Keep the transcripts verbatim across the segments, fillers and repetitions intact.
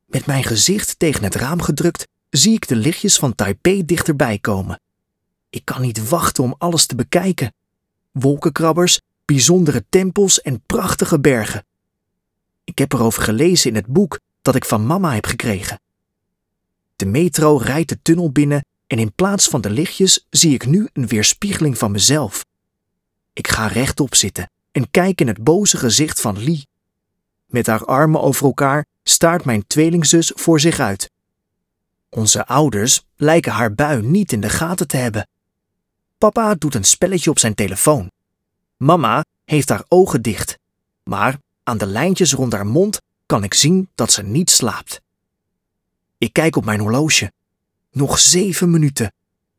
Met mijn gezicht tegen het raam gedrukt, zie ik de lichtjes van Taipei dichterbij komen. Ik kan niet wachten om alles te bekijken. Wolkenkrabbers, bijzondere tempels en prachtige bergen. Ik heb erover gelezen in het boek dat ik van mama heb gekregen. De metro rijdt de tunnel binnen en in plaats van de lichtjes zie ik nu een weerspiegeling van mezelf. Ik ga rechtop zitten en kijk in het boze gezicht van Lee. Met haar armen over elkaar staart mijn tweelingzus voor zich uit. Onze ouders lijken haar bui niet in de gaten te hebben. Papa doet een spelletje op zijn telefoon. Mama heeft haar ogen dicht, maar aan de lijntjes rond haar mond kan ik zien dat ze niet slaapt. Ik kijk op mijn horloge. Nog zeven minuten.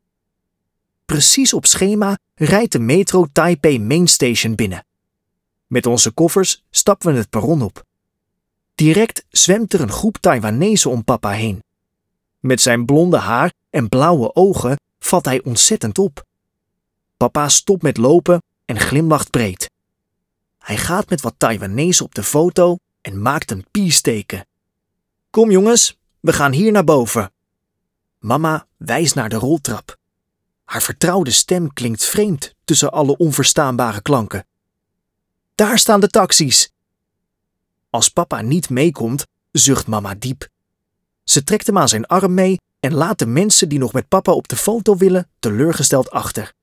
Precies op schema rijdt de metro Taipei Main Station binnen. Met onze koffers stappen we het perron op. Direct zwemt er een groep Taiwanezen om papa heen. Met zijn blonde haar en blauwe ogen valt hij ontzettend op. Papa stopt met lopen en glimlacht breed. Hij gaat met wat Taiwanezen op de foto en maakt een peace-teken. Kom jongens, we gaan hier naar boven. Mama wijst naar de roltrap. Haar vertrouwde stem klinkt vreemd tussen alle onverstaanbare klanken. Daar staan de taxis. Als papa niet meekomt, zucht mama diep. Ze trekt hem aan zijn arm mee en laat de mensen die nog met papa op de foto willen teleurgesteld achter.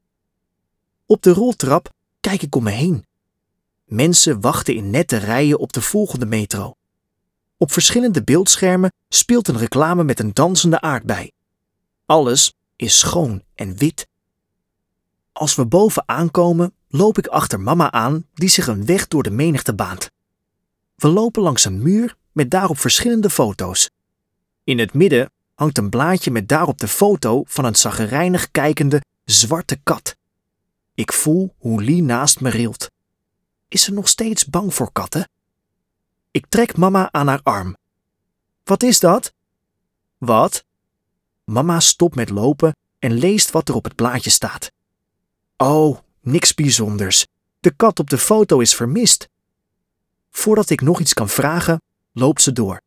Op de roltrap kijk ik om me heen. Mensen wachten in nette rijen op de volgende metro. Op verschillende beeldschermen speelt een reclame met een dansende aardbei. Alles is schoon en wit. Als we boven aankomen, loop ik achter mama aan die zich een weg door de menigte baant. We lopen langs een muur met daarop verschillende foto's. In het midden hangt een blaadje met daarop de foto van een chagrijnig kijkende zwarte kat. Ik voel hoe Lee naast me rilt. Is ze nog steeds bang voor katten? Ik trek mama aan haar arm. Wat is dat? Wat? Mama stopt met lopen en leest wat er op het blaadje staat. Oh, niks bijzonders. De kat op de foto is vermist. Voordat ik nog iets kan vragen, loopt ze door.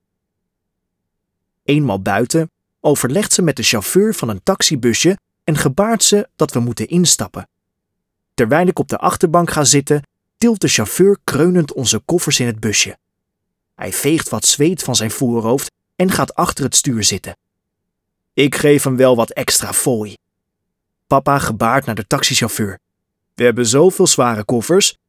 Eenmaal buiten overlegt ze met de chauffeur van een taxibusje en gebaart ze dat we moeten instappen. Terwijl ik op de achterbank ga zitten, tilt de chauffeur kreunend onze koffers in het busje. Hij veegt wat zweet van zijn voorhoofd en gaat achter het stuur zitten. Ik geef hem wel wat extra fooi. Papa gebaart naar de taxichauffeur. We hebben zoveel zware koffers,